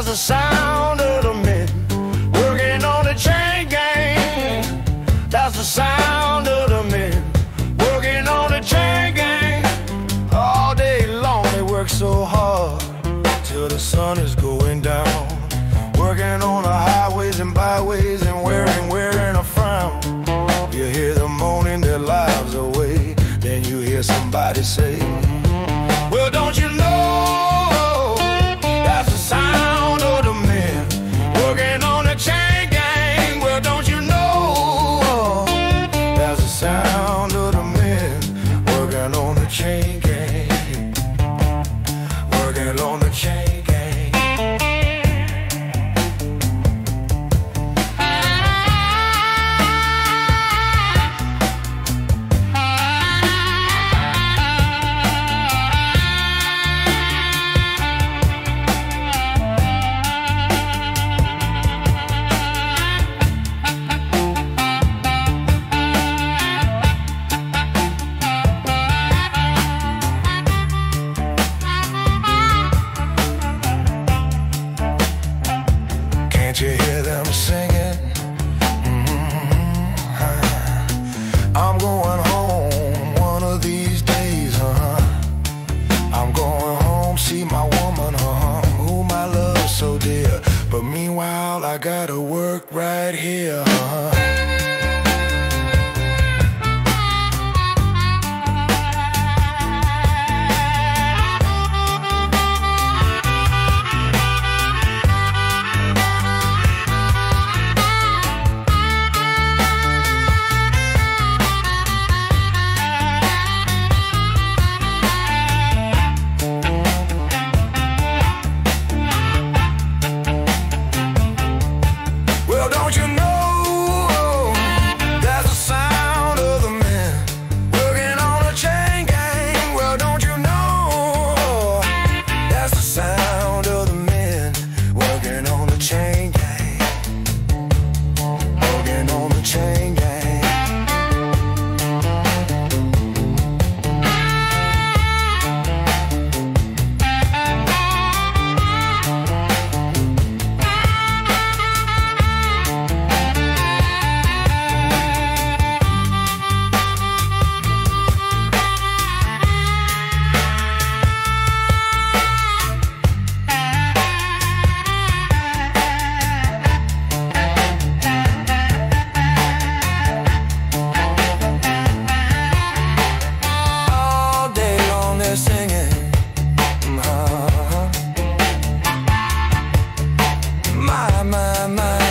That's the sound of the men working on the chain gang. That's the sound of the men working on the chain gang. All day long they work so hard till the sun is going down, working on the highways and byways and wearing a frown. You hear them moaning their lives away, then you hear somebody say, well, don't you know that's the sound of the men working on the chain gang? Well, don't you know that's the sound of the men working on the chain gang, working on the chain gang. Can't you hear them singing? I'm going home one of these days, I'm going home, see my woman, whom I love so dear. But meanwhile, I gotta work right here, Well, don't you know that's the sound of the men working on a chain gang? Well, don't you know that's the sound of the men working on the chain gang, working on the chain gang. Singing, my, my, my.